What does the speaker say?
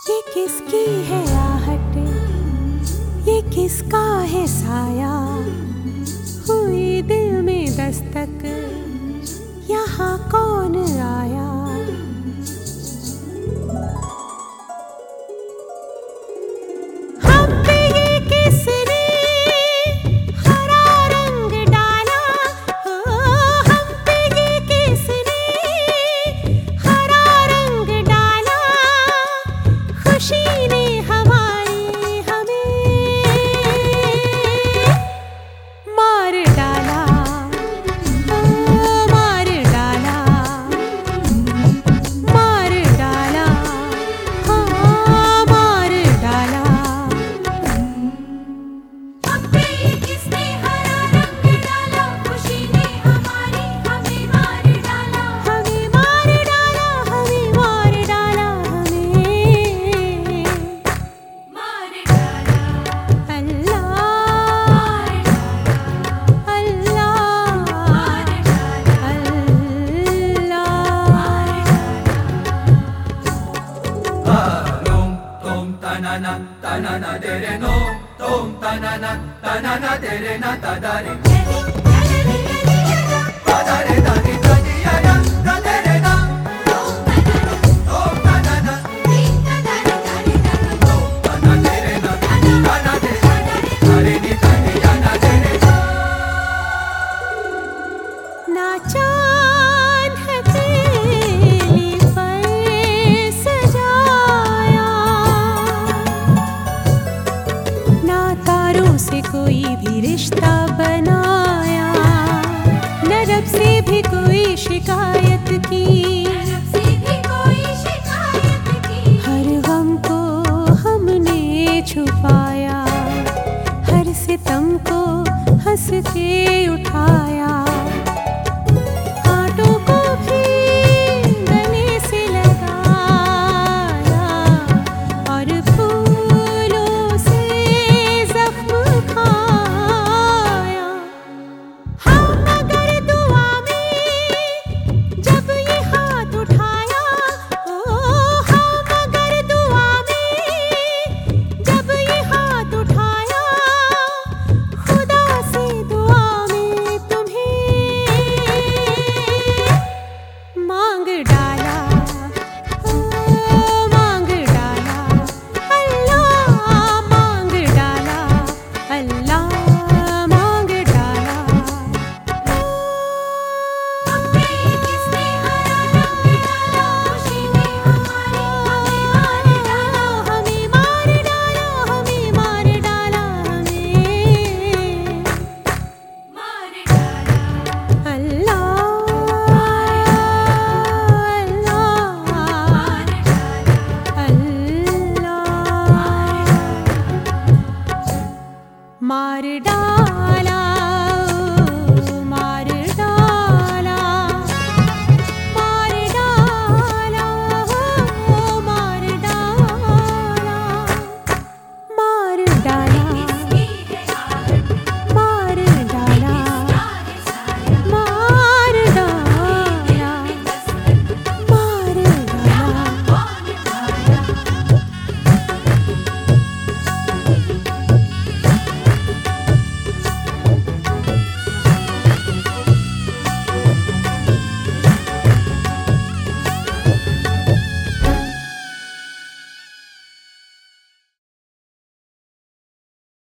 ये किसकी है आहट, ये किसका है साया, हुई दिल में दस्तक, यहाँ कौन आया। हम पे ये किसने हरा रंग डाला, हम पे ये किसने हरा रंग डाला, खुशी ने हमारी हमें मार डाला, मार डाला, मार डाला, हाँ मार डाला। हम पे ये किसने हरा रंग डाला, खुशी ने हमारी हमें मार डाला, हमें मार डाला, हमें मार डाला, हमें मार डाला, अल्लाह अल्लाह मार डाला, अल्लाह। Tom tanana dere no, tom tanana dere na tadare. Tadare dare dare ya na dere na. Tom tanana, tom tanana dere na, tanana dere ni dare ya na dere. ना चांद हथेली पर सजाया, ना तारों से कोई भी रिश्ता बनाया, न रब से भी कोई शिकायत